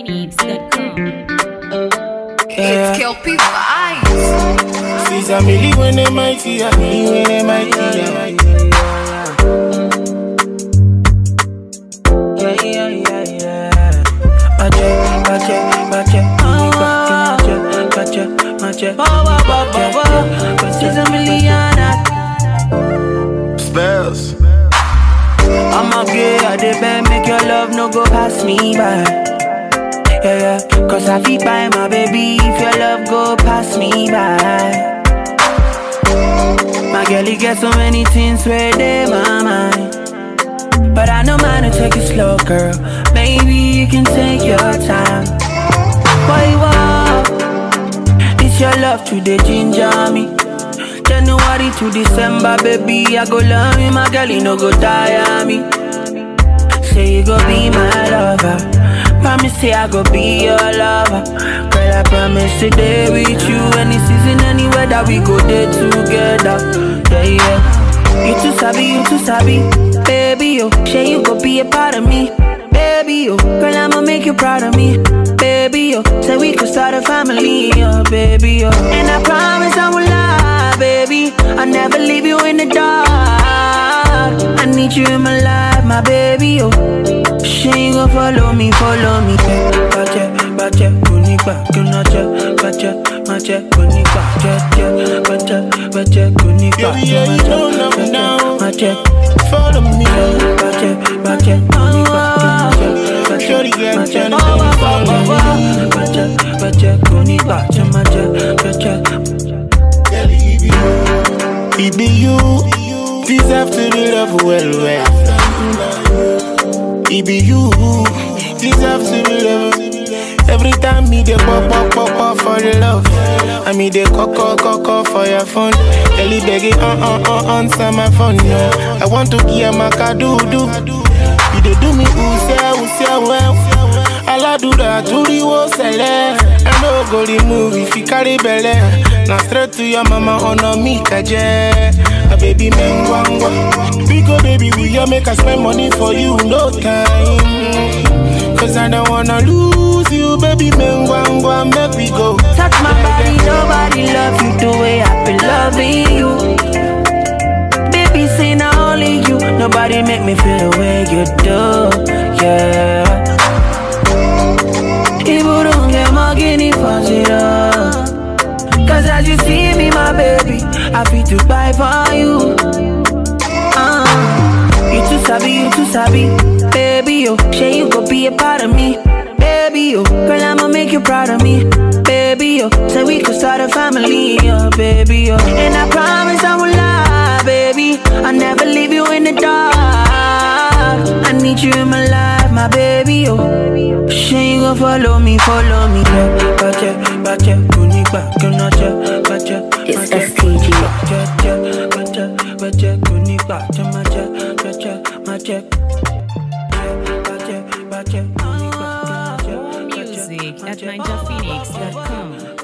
NinjaPhoenix.com. It's Kelpie Vibes. She's a milli when they mighty, a milli when they mighty. She's a millionaire. Spells. I'm a gay, I depend, make your love no go pass me by. Yeah, yeah, cause I feel by my baby if your love go pass me by. My girl, you get so many things where they my mind. But I know mine to take it slow, girl. Maybe you can take your time. Why what? It's your love to the ginger me. January to December, baby, I go love you, my girl, you no go tire me. Say you go be my lover. Promise say I go be your lover. Girl, I promise to stay with you any season, anywhere that we go there together. Yeah, yeah. You too sabi, baby, oh. Say you go be a part of me, baby, oh. Girl, I'ma make you proud of me, baby, oh. Say we could start a family, oh, baby, oh. And I promise I will lie, baby. I'll never leave you in the dark. I need you in my life, my baby, oh. She you gon' follow me, bache, kunikwa, bache, kunikwa, bache, kunikwa, Yeah, you don't know me now. bache, Follow me. bache, kunikwa, Shorty get bache, tryna follow me. bache, kunikwa, bache. It be you, deserve to be loved well. It be you, deserve to be loved. Every time me dey pop for the love. I me dey call for your phone. Ellie begging answer my phone. No, I want to hear my do. You dey do me who say well. Alla do that to the whole sele. I no go remove if you carry belle. Now straight to your mama honor me kaje. A baby mengwangwa. Because baby we ya make us spend money for you no time. Cause I don't wanna lose you, baby mengwangwa, make we go. Touch my body, nobody love you the way I've been loving you. Baby, say not only you, nobody make me feel the way you do, yeah. People don't get my guinea for zero. Cause as you see me, my baby, I feel to buy for you. You too sabi, baby, oh. Say you go be a part of me, baby, oh. Girl, I'ma make you proud of me, baby, oh. Say we could start a family, oh, baby, oh. And I promise I will lie, baby. I'll never leave you in the dark. I need you in my life, my baby, oh. Say you gon' follow me, yeah. Bache, kunikwa, bache. It's STG. Bache, kunikwa, bache. Music at NinjaPhoenix.com.